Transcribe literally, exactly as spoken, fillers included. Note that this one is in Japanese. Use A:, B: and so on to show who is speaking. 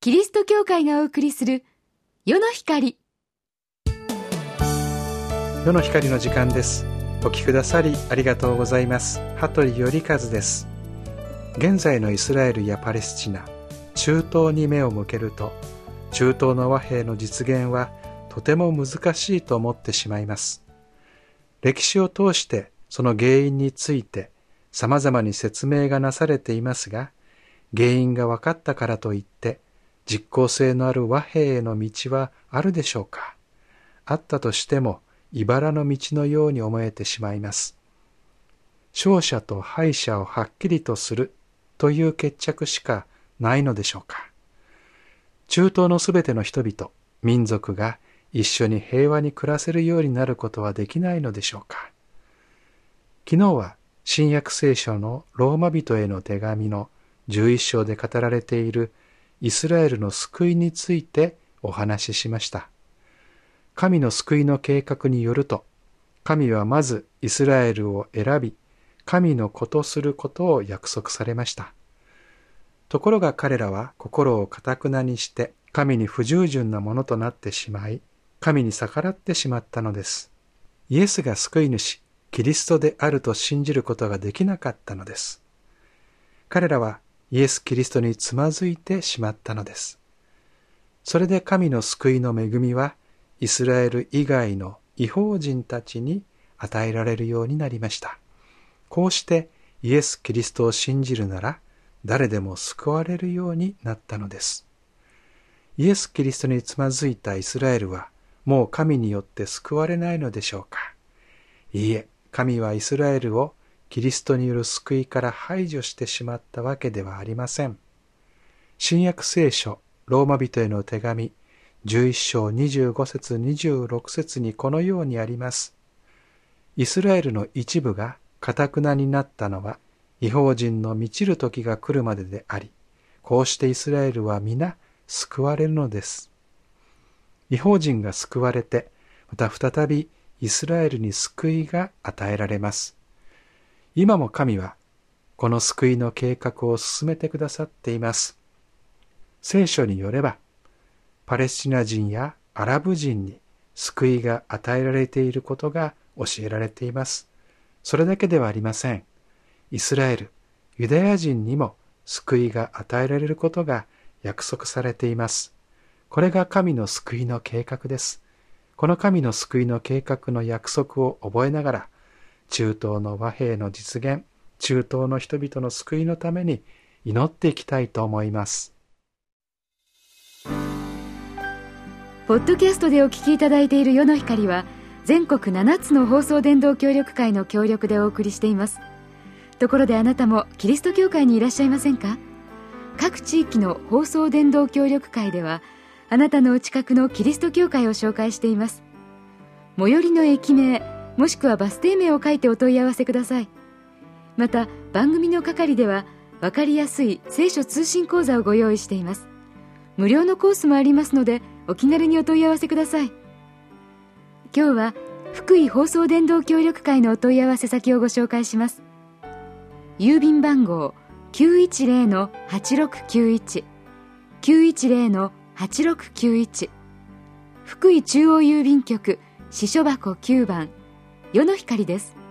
A: キリスト教会がお送りする世の光。
B: 世の光の時間です。お聞きくださりありがとうございます。羽鳥頼和です。現在のイスラエルやパレスチナ、中東に目を向けると、中東の和平の実現はとても難しいと思ってしまいます。歴史を通してその原因について様々に説明がなされていますが、原因が分かったからといって実効性のある和平への道はあるでしょうか。あったとしても茨の道のように思えてしまいます。勝者と敗者をはっきりとするという決着しかないのでしょうか。中東のすべての人々、民族が一緒に平和に暮らせるようになることはできないのでしょうか。昨日は新約聖書のローマ人への手紙のじゅういっ章で語られているイスラエルの救いについてお話ししました。神の救いの計画によると、神はまずイスラエルを選び、神の子とすることを約束されました。ところが彼らは心を堅なにして神に不従順なものとなってしまい、神に逆らってしまったのです。イエスが救い主、キリストであると信じることができなかったのです。彼らはイエス・キリストにつまずいてしまったのです。それで神の救いの恵みはイスラエル以外の異邦人たちに与えられるようになりました。こうしてイエス・キリストを信じるなら誰でも救われるようになったのです。イエス・キリストにつまずいたイスラエルはもう神によって救われないのでしょうか。いいえ、神はイスラエルをキリストによる救いから排除してしまったわけではありません。新約聖書ローマ人への手紙じゅういっ章にじゅうご節にじゅうろく節にこのようにあります。イスラエルの一部が堅なになったのは異邦人の満ちる時が来るまでであり、こうしてイスラエルは皆救われるのです。異邦人が救われて、また再びイスラエルに救いが与えられます。今も神はこの救いの計画を進めてくださっています。聖書によれば、パレスチナ人やアラブ人に救いが与えられていることが教えられています。それだけではありません。イスラエル、ユダヤ人にも救いが与えられることが約束されています。これが神の救いの計画です。この神の救いの計画の約束を覚えながら、中東の和平の実現、中東の人々の救いのために祈っていきたいと思います。
A: ポッドキャストでお聞きいただいている世の光は、全国ななつの放送伝道協力会の協力でお送りしています。ところであなたもキリスト教会にいらっしゃいませんか？各地域の放送伝道協力会では、あなたのお近くのキリスト教会を紹介しています。最寄りの駅名、もしくはバス停名を書いてお問い合わせください。また番組の係では分かりやすい聖書通信講座をご用意しています。無料のコースもありますので、お気軽にお問い合わせください。今日は福井放送伝道協力会のお問い合わせ先をご紹介します。郵便番号 きゅういちゼロ はちろくきゅういち きゅういちゼロ はちろくきゅういち、福井中央郵便局支所箱きゅうばん、世の光です。